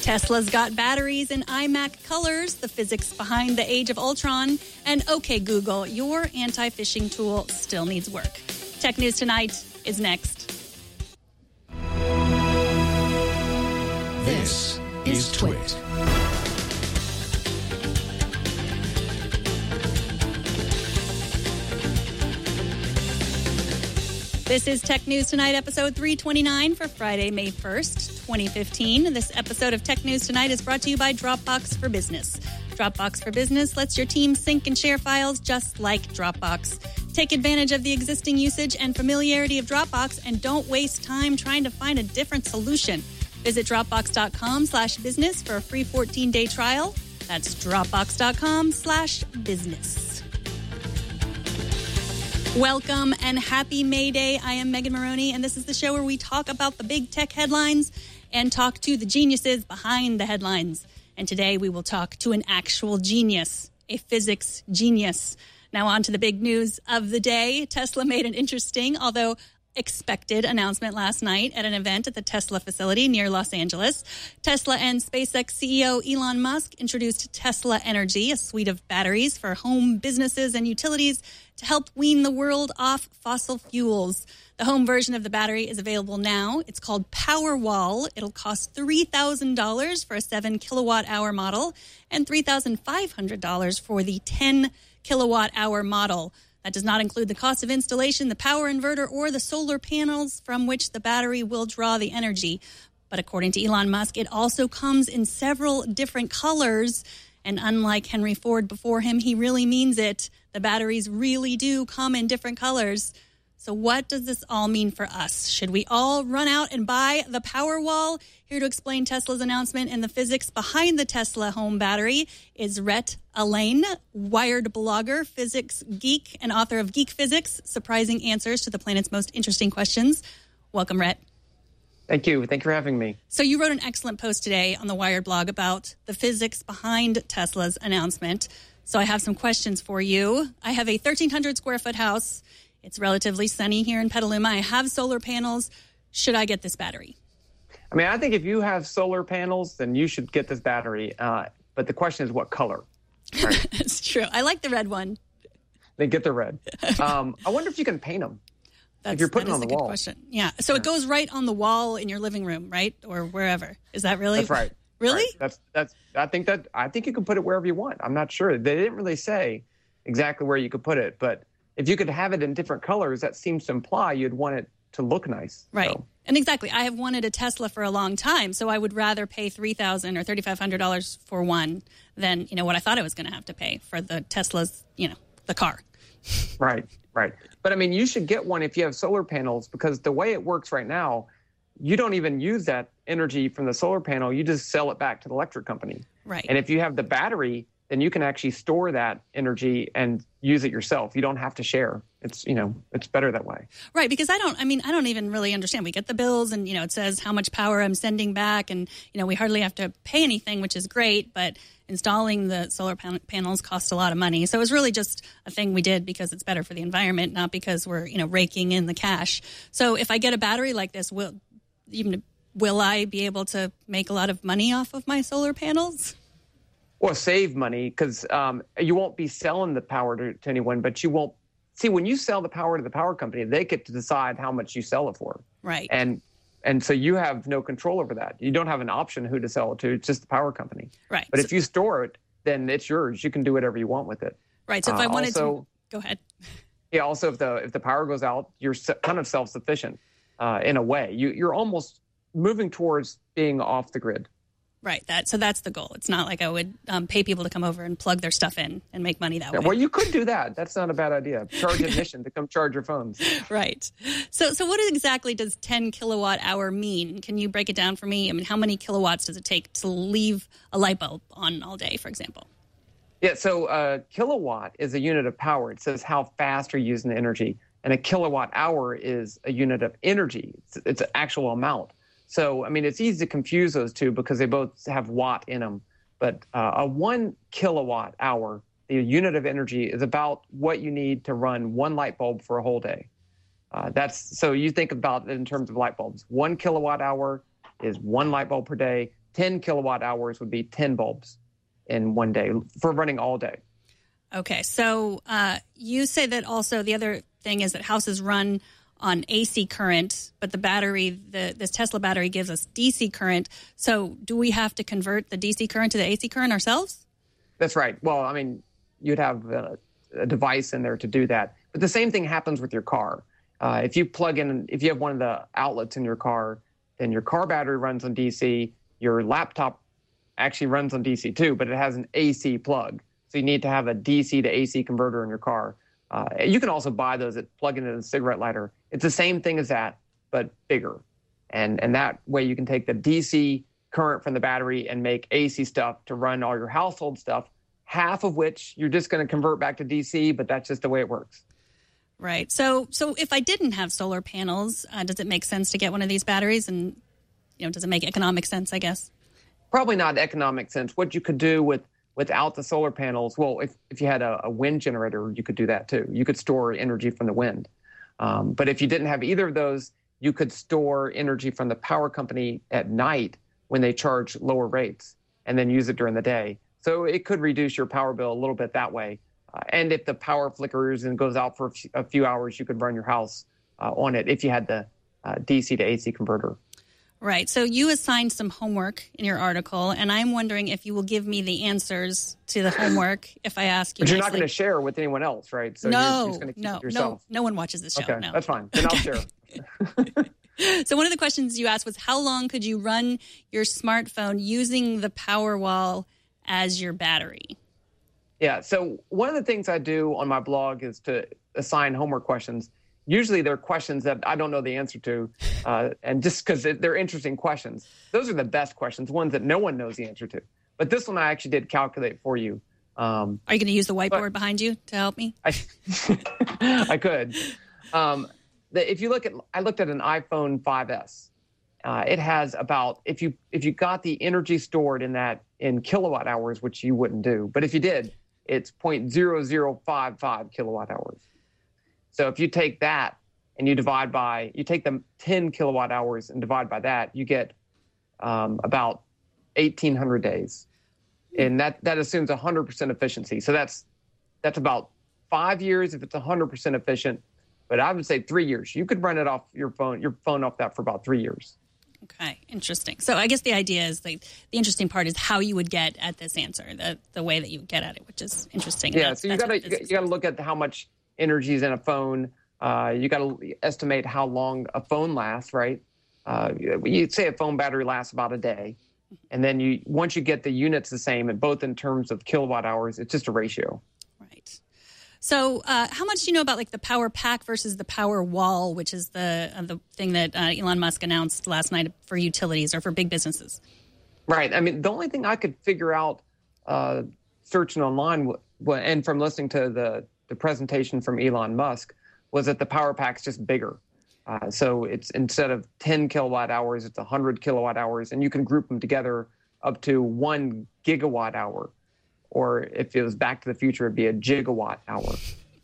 Tesla's got batteries in iMac colors, the physics behind the Age of Ultron, and OK Google, your anti-phishing tool still needs work. Tech News Tonight is next. This is Twit. This is Tech News Tonight, episode 329 for Friday, May 1st, 2015. This episode of Tech News Tonight is brought to you by Dropbox for Business. Dropbox for Business lets your team sync and share files just like Dropbox. Take advantage of the existing usage and familiarity of Dropbox and don't waste time trying to find a different solution. Visit Dropbox.com/business for a free 14-day trial. That's Dropbox.com/business. Welcome and happy May Day. I am Megan Maroney, and this is the show where we talk about the big tech headlines and talk to the geniuses behind the headlines. And today we will talk to an actual genius, a physics genius. Now on to the big news of the day. Tesla made an interesting, although expected announcement last night at an event at the Tesla facility near Los Angeles. Tesla and SpaceX CEO Elon Musk introduced Tesla Energy, a suite of batteries for home, businesses, and utilities to help wean the world off fossil fuels. The home version of the battery is available now. It's called Powerwall. It'll cost $3,000 for a 7-kilowatt-hour model and $3,500 for the 10-kilowatt-hour model. That does not include the cost of installation, the power inverter, or the solar panels from which the battery will draw the energy. But according to Elon Musk, it also comes in several different colors. And unlike Henry Ford before him, he really means it. The batteries really do come in different colors. So what does this all mean for us? Should we all run out and buy the Powerwall? Here to explain Tesla's announcement and the physics behind the Tesla home battery is Rhett Allain, Wired blogger, physics geek, and author of Geek Physics, Surprising Answers to the Planet's Most Interesting Questions. Welcome, Rhett. Thank you. Thank you for having me. So you wrote an excellent post today on the Wired blog about the physics behind Tesla's announcement. So I have some questions for you. I have a 1,300 square foot house. It's relatively sunny here in Petaluma. I have solar panels. Should I get this battery? I mean, I think if you have solar panels, then you should get this battery. But the question is what color? Right? That's true. I like the red one. Then get the red. I wonder if you can paint them. If you're putting it on the wall. Question. Yeah. So it goes right on the wall in your living room, right? Or wherever. Is that really? That's right. Really? Right. I think you can put it wherever you want. I'm not sure. They didn't really say exactly where you could put it, but if you could have it in different colors, that seems to imply you'd want it to look nice. Right. So. And exactly. I have wanted a Tesla for a long time, so I would rather pay $3,000 or $3,500 for one than, what I thought I was going to have to pay for the Tesla's, the car. Right. But I mean, you should get one if you have solar panels, because the way it works right now, you don't even use that energy from the solar panel. You just sell it back to the electric company. Right. And if you have the battery, then you can actually store that energy and use it yourself. You don't have to share. It's better that way. Right, because I don't even really understand. We get the bills and, it says how much power I'm sending back and, we hardly have to pay anything, which is great, but installing the solar panels costs a lot of money. So it was really just a thing we did because it's better for the environment, not because we're, raking in the cash. So if I get a battery like this, will I be able to make a lot of money off of my solar panels? Or save money, because you won't be selling the power to anyone, but you won't. See, when you sell the power to the power company, they get to decide how much you sell it for. Right. And so you have no control over that. You don't have an option who to sell it to. It's just the power company. Right. But if you store it, then it's yours. You can do whatever you want with it. Right. So if I wanted to... Go ahead. Yeah, also, if the power goes out, you're kind of self-sufficient in a way. You're almost moving towards being off the grid. Right. So that's the goal. It's not like I would pay people to come over and plug their stuff in and make money that way. Well, you could do that. That's not a bad idea. Charge admission to come charge your phones. Right. So what exactly does 10 kilowatt hour mean? Can you break it down for me? I mean, how many kilowatts does it take to leave a light bulb on all day, for example? Yeah. So kilowatt is a unit of power. It says how fast you're using the energy. And a kilowatt hour is a unit of energy. It's an actual amount. So, I mean, it's easy to confuse those two because they both have watt in them. But a 1 kilowatt hour, the unit of energy, is about what you need to run one light bulb for a whole day. So you think about it in terms of light bulbs. 1 kilowatt hour is one light bulb per day. 10 kilowatt hours would be 10 bulbs in one day for running all day. Okay, so you say that also the other thing is that houses run on AC current, but the battery, this Tesla battery gives us DC current. So do we have to convert the DC current to the AC current ourselves? That's right. Well, I mean, you'd have a device in there to do that. But the same thing happens with your car. If you have one of the outlets in your car, then your car battery runs on DC. Your laptop actually runs on DC too, but it has an AC plug. So you need to have a DC to AC converter in your car. You can also buy those that plug into a cigarette lighter. It's the same thing as that, but bigger. And that way you can take the DC current from the battery and make AC stuff to run all your household stuff, half of which you're just going to convert back to DC, but that's just the way it works. Right. So if I didn't have solar panels, does it make sense to get one of these batteries? And, does it make economic sense, I guess? Probably not economic sense. What you could do without the solar panels, well, if you had a wind generator, you could do that too. You could store energy from the wind. But if you didn't have either of those, you could store energy from the power company at night when they charge lower rates and then use it during the day. So it could reduce your power bill a little bit that way. And if the power flickers and goes out for a few hours, you could run your house on it if you had the DC to AC converter. Right. So you assigned some homework in your article, and I'm wondering if you will give me the answers to the homework if I ask you. But you're not going to share with anyone else, right? So no, you're just going to keep it yourself. No one watches this show. Okay, no. That's fine. Then I'll share. So one of the questions you asked was, how long could you run your smartphone using the Powerwall as your battery? Yeah. So one of the things I do on my blog is to assign homework questions. Usually they're questions that I don't know the answer to, and just because they're interesting questions. Those are the best questions, ones that no one knows the answer to. But this one I actually did calculate for you. Are you going to use the whiteboard behind you to help me? I could. If you look at, I looked at an iPhone 5S. It has about, if you got the energy stored in kilowatt hours, which you wouldn't do, but if you did, it's 0.0055 kilowatt hours. So if you take that and you take the 10 kilowatt hours and divide by that, you get about 1,800 days. And that assumes 100% efficiency. So that's about 5 years if it's 100% efficient. But I would say 3 years. You could run it off your phone off that for about 3 years. Okay, interesting. So I guess the idea is the interesting part is how you would get at this answer, the way that you get at it, which is interesting. Yeah, so you got to look at how much energy is in a phone. You got to estimate how long a phone lasts, right? You'd say a phone battery lasts about a day. And then once you get the units the same, and both in terms of kilowatt hours, it's just a ratio. Right. So how much do you know about the Power Pack versus the Power Wall, which is the thing that Elon Musk announced last night for utilities or for big businesses? Right. I mean, the only thing I could figure out searching online and from listening to the presentation from Elon Musk was that the Power Pack's just bigger. So it's instead of 10 kilowatt hours, it's 100 kilowatt hours, and you can group them together up to 1 gigawatt hour. Or if it was Back to the Future, it'd be a gigawatt hour.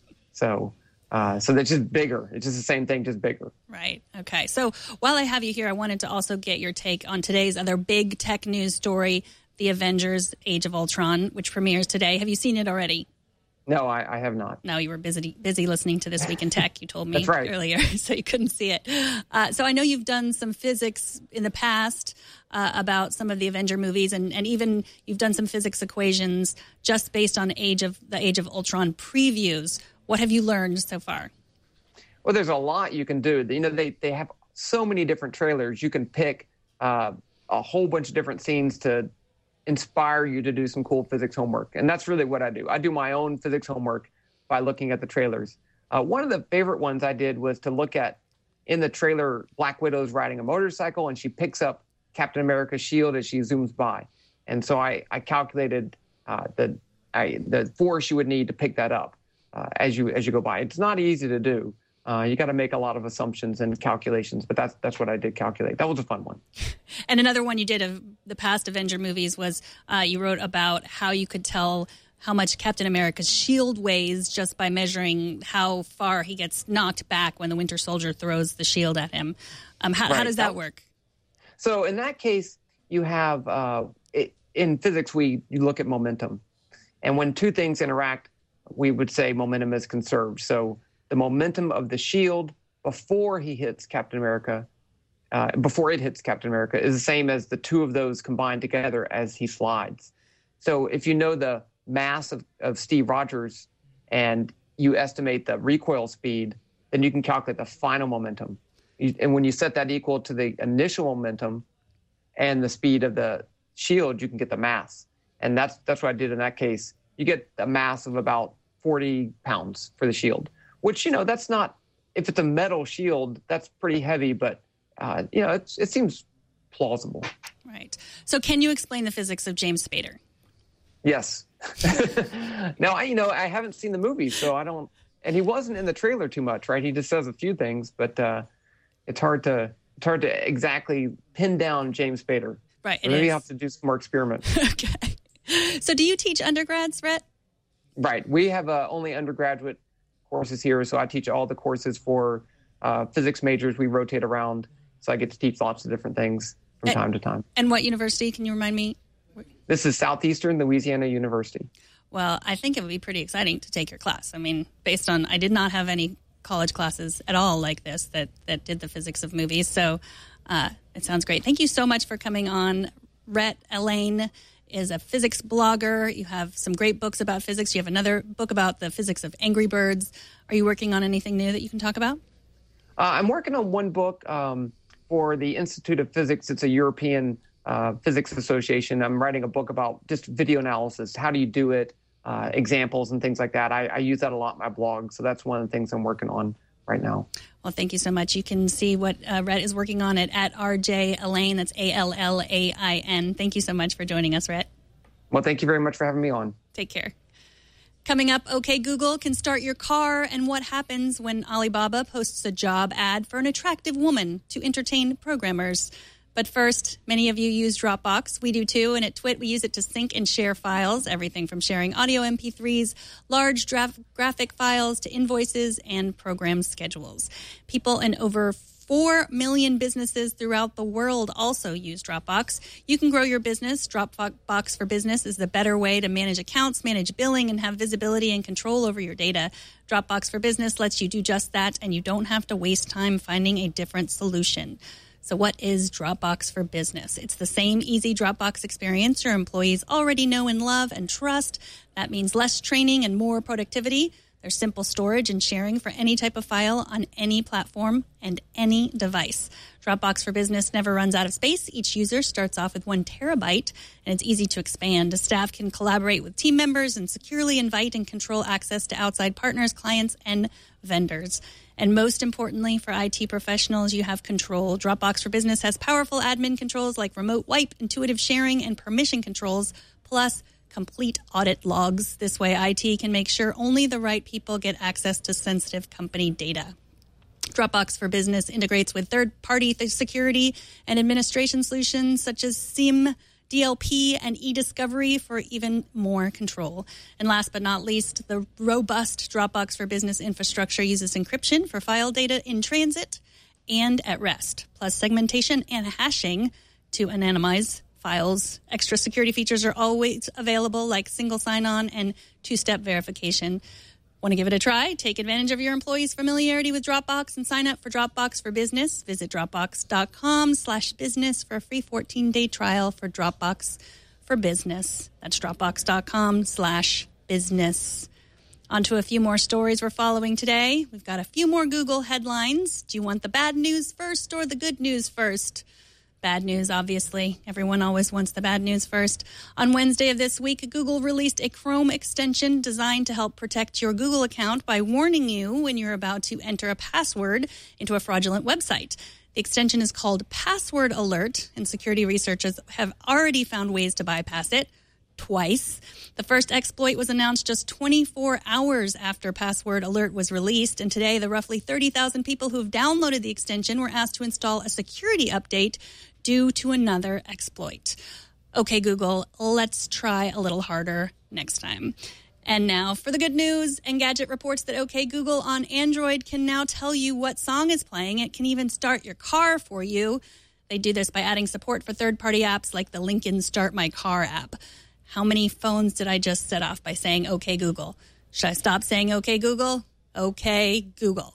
So that's just bigger. It's just the same thing, just bigger. Right. Okay. So while I have you here, I wanted to also get your take on today's other big tech news story, The Avengers: Age of Ultron, which premieres today. Have you seen it already? No, I have not. No, you were busy listening to This Week in Tech, you told me That's right. earlier, so you couldn't see it. So I know you've done some physics in the past about some of the Avenger movies, and even you've done some physics equations just based on the Age of Ultron previews. What have you learned so far? Well, there's a lot you can do. They have so many different trailers. You can pick a whole bunch of different scenes to inspire you to do some cool physics homework. And that's really what I do. I do my own physics homework by looking at the trailers. One of the favorite ones I did was to look at, in the trailer, Black Widow's riding a motorcycle, and she picks up Captain America's shield as she zooms by. And so I calculated the force you would need to pick that up as you go by. It's not easy to do. You got to make a lot of assumptions and calculations, but that's what I did calculate. That was a fun one. And another one you did of the past Avenger movies was you wrote about how you could tell how much Captain America's shield weighs just by measuring how far he gets knocked back when the Winter Soldier throws the shield at him. How does that work? So in that case, you have, in physics, you look at momentum. And when two things interact, we would say momentum is conserved. So the momentum of the shield before it hits Captain America, is the same as the two of those combined together as he slides. So if you know the mass of Steve Rogers and you estimate the recoil speed, then you can calculate the final momentum. And when you set that equal to the initial momentum and the speed of the shield, you can get the mass. And that's what I did in that case. You get a mass of about 40 pounds for the shield, which, that's not, if it's a metal shield, that's pretty heavy, but, it seems plausible. Right. So can you explain the physics of James Spader? Yes. Now, I haven't seen the movie, so I don't, and he wasn't in the trailer too much, right? He just says a few things, but it's hard to exactly pin down James Spader. Right. So maybe you have to do some more experiments. Okay. So do you teach undergrads, Rhett? Right. We have only undergraduate courses here, so I teach all the courses for physics majors. We rotate around, so I get to teach lots of different things from time to time. And what university? Can you remind me? This is Southeastern Louisiana University. Well, I think it would be pretty exciting to take your class. I mean, based on, I did not have any college classes at all like this that did the physics of movies. So it sounds great. Thank you so much for coming on. Rhett Allain is a physics blogger. You have some great books about physics. You have another book about the physics of Angry Birds. Are you working on anything new that you can talk about? I'm working on one book for the Institute of Physics. It's a European Physics Association. I'm writing a book about just video analysis. How do you do it? Examples and things like that. I use that a lot in my blog. So that's one of the things I'm working on right now. Well, thank you so much. You can see what Rhett is working on at RJ Allain. That's ALLAIN. Thank you so much for joining us, Rhett. Well, thank you very much for having me on. Take care. Coming up, OK Google can start your car, and what happens when Alibaba posts a job ad for an attractive woman to entertain programmers. But first, many of you use Dropbox. We do too. And at Twit, we use it to sync and share files, everything from sharing audio MP3s, large graphic files to invoices and program schedules. People in over 4 million businesses throughout the world also use Dropbox. You can grow your business. Dropbox for Business is the better way to manage accounts, manage billing, and have visibility and control over your data. Dropbox for Business lets you do just that, and you don't have to waste time finding a different solution. So what is Dropbox for Business? It's the same easy Dropbox experience your employees already know and love and trust. That means less training and more productivity. There's simple storage and sharing for any type of file on any platform and any device. Dropbox for Business never runs out of space. Each user starts off with 1 terabyte, and it's easy to expand. The staff can collaborate with team members and securely invite and control access to outside partners, clients, and vendors. And most importantly, for IT professionals, you have control. Dropbox for Business has powerful admin controls like remote wipe, intuitive sharing, and permission controls, plus complete audit logs. This way, IT can make sure only the right people get access to sensitive company data. Dropbox for Business integrates with third-party security and administration solutions such as SIEM, DLP, and eDiscovery for even more control. And last but not least, the robust Dropbox for Business infrastructure uses encryption for file data in transit and at rest, plus segmentation and hashing to anonymize files. Extra security features are always available, like single sign-on and 2-step verification. Want to give it a try? Take advantage of your employees' familiarity with Dropbox and sign up for Dropbox for Business. Visit Dropbox.com/business for a free 14-day trial for Dropbox for Business. That's Dropbox.com/business. On to a few more stories we're following today. We've got a few more Google headlines. Do you want the bad news first or the good news first? Bad news, obviously. Everyone always wants the bad news first. On Wednesday of this week, Google released a Chrome extension designed to help protect your Google account by warning you when you're about to enter a password into a fraudulent website. The extension is called Password Alert, and security researchers have already found ways to bypass it twice. The first exploit was announced just 24 hours after Password Alert was released, and today the roughly 30,000 people who have downloaded the extension were asked to install a security update due to another exploit. Okay, Google, let's try a little harder next time. And now for the good news. Engadget reports that OK Google on Android can now tell you what song is playing. It can even start your car for you. They do this by adding support for third-party apps like the Lincoln Start My Car app. How many phones did I just set off by saying, okay, Google? Should I stop saying, okay, Google? Okay, Google.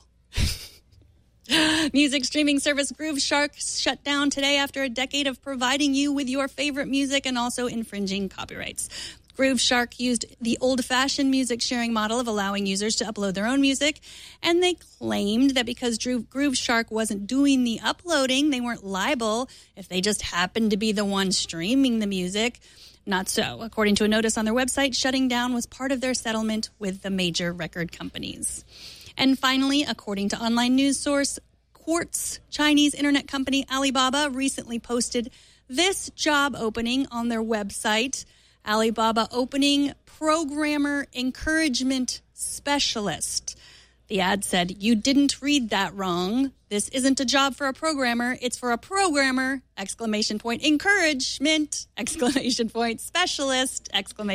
Music streaming service Grooveshark shut down today after a decade of providing you with your favorite music and also infringing copyrights. Grooveshark used the old-fashioned music sharing model of allowing users to upload their own music, and they claimed that because Grooveshark wasn't doing the uploading, they weren't liable if they just happened to be the one streaming the music. Not so. According to a notice on their website, shutting down was part of their settlement with the major record companies. And finally, according to online news source Quartz, Chinese internet company Alibaba recently posted this job opening on their website. Alibaba opening programmer encouragement specialist. The ad said, "You didn't read that wrong. This isn't a job for a programmer. It's for a programmer, ! Encouragement, ! Specialist, !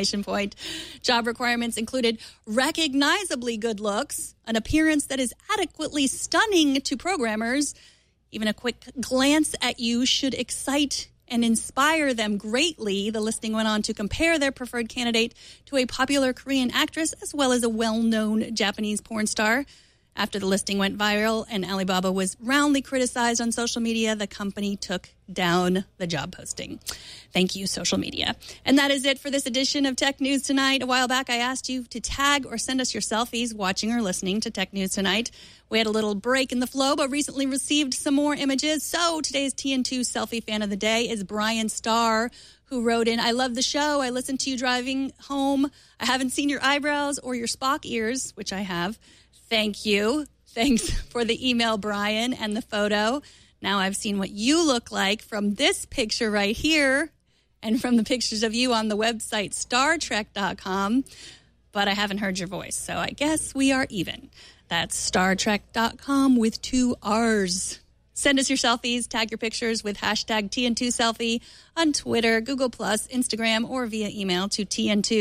Job requirements included recognizably good looks, an appearance that is adequately stunning to programmers. Even a quick glance at you should excite and inspire them greatly." The listing went on to compare their preferred candidate to a popular Korean actress as well as a well-known Japanese porn star. After the listing went viral and Alibaba was roundly criticized on social media, the company took down the job posting. Thank you, social media. And that is it for this edition of Tech News Tonight. A while back, I asked you to tag or send us your selfies watching or listening to Tech News Tonight. We had a little break in the flow, but recently received some more images. So today's TN2 selfie fan of the day is Brian Starr, who wrote in, "I love the show. I listened to you driving home. I haven't seen your eyebrows or your Spock ears," which I have. Thank you. Thanks for the email, Brian, and the photo. Now I've seen what you look like from this picture right here and from the pictures of you on the website StarTrek.com, but I haven't heard your voice, so I guess we are even. That's StarTrek.com with 2 R's. Send us your selfies, tag your pictures with hashtag TN2Selfie on Twitter, Google+, Instagram, or via email to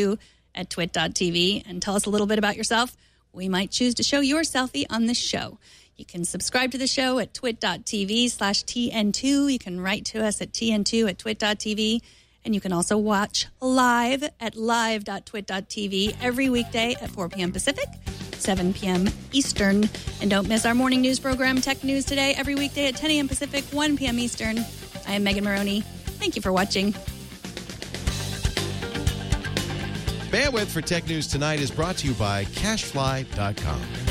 tn2@twit.tv and tell us a little bit about yourself. We might choose to show your selfie on this show. You can subscribe to the show at twit.tv/TN2. You can write to us at TN2@twit.tv. And you can also watch live at live.twit.tv every weekday at 4 p.m. Pacific, 7 p.m. Eastern. And don't miss our morning news program, Tech News Today, every weekday at 10 a.m. Pacific, 1 p.m. Eastern. I am Megan Maroney. Thank you for watching. Bandwidth for Tech News Tonight is brought to you by CashFly.com.